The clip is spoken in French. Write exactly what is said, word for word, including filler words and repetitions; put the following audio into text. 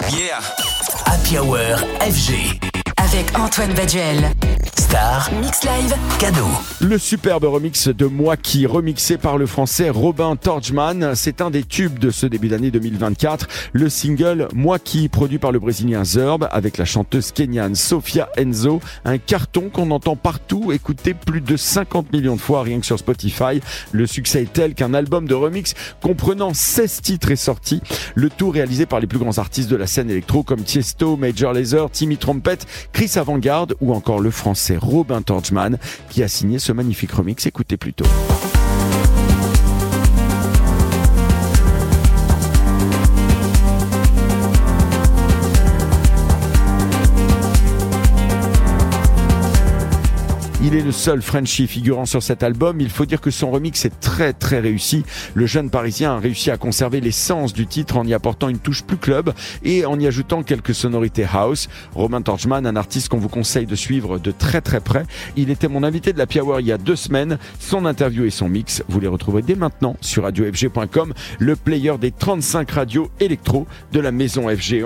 Yeah. Happy Hour F G. Avec Antoine Baduel. Star Mix Live. Cadeau. Le superbe remix de Moi qui, remixé par le français Robin Torgman. C'est un des tubes de ce début d'année deux mille vingt-quatre. Le single Moi qui, produit par le brésilien Zurb avec la chanteuse kenyane Sophia Enzo. Un carton qu'on entend partout, écouté plus de cinquante millions de fois rien que sur Spotify. Le succès est tel qu'un album de remix comprenant seize titres est sorti. Le tout réalisé par les plus grands artistes de la scène électro comme Tiesto, Major Lazer, Timmy Trumpet, Chris Avantgarde ou encore le français Robin Torgman qui a signé ce magnifique remix. Écoutez plutôt. Il est le seul Frenchie figurant sur cet album. Il faut dire que son remix est très très réussi. Le jeune parisien a réussi à conserver l'essence du titre en y apportant une touche plus club et en y ajoutant quelques sonorités house. Robin Torgman, un artiste qu'on vous conseille de suivre de très très près. Il était mon invité de la Happy Hour il y a deux semaines. Son interview et son mix, vous les retrouverez dès maintenant sur radio f g point com, le player des trente-cinq radios électro de la maison F G.